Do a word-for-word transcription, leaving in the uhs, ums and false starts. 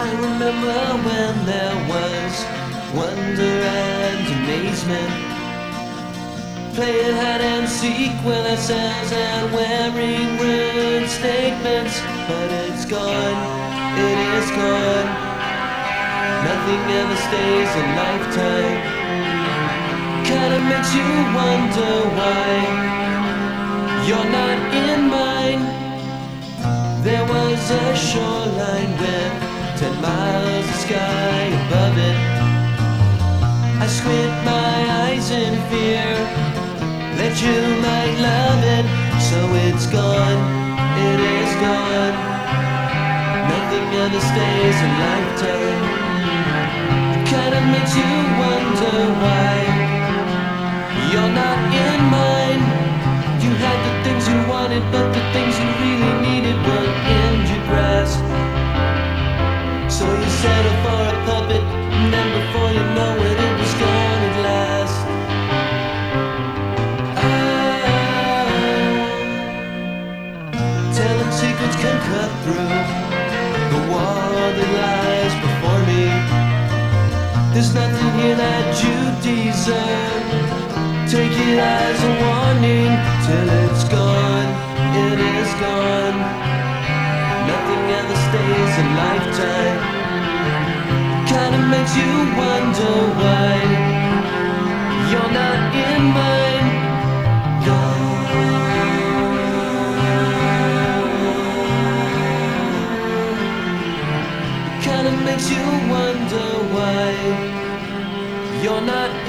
I remember when there was wonder and amazement, playing hide and seek with ourselves and wearing rude statements. But it's gone, it is gone. Nothing ever stays a lifetime. Kinda makes you wonder why you're not in mine. There was a shoreline with ten miles of sky above it. I squint my eyes in fear that you might love it. So it's gone, it is gone. Nothing ever stays a lifetime. It kinda makes you wonder why you're not in mine. You had the things you wanted, but the things you really needed weren't in your grasp. So you settle for a puppet, and then before you know it, it was gone at last. Telling secrets can cut through the wall that lies before me. There's nothing here that you deserve. Take it as a warning till it's gone, it is gone. Nothing ever stays a lifetime. Kinda makes you wonder why you're not in mine. Kinda makes you wonder why you're not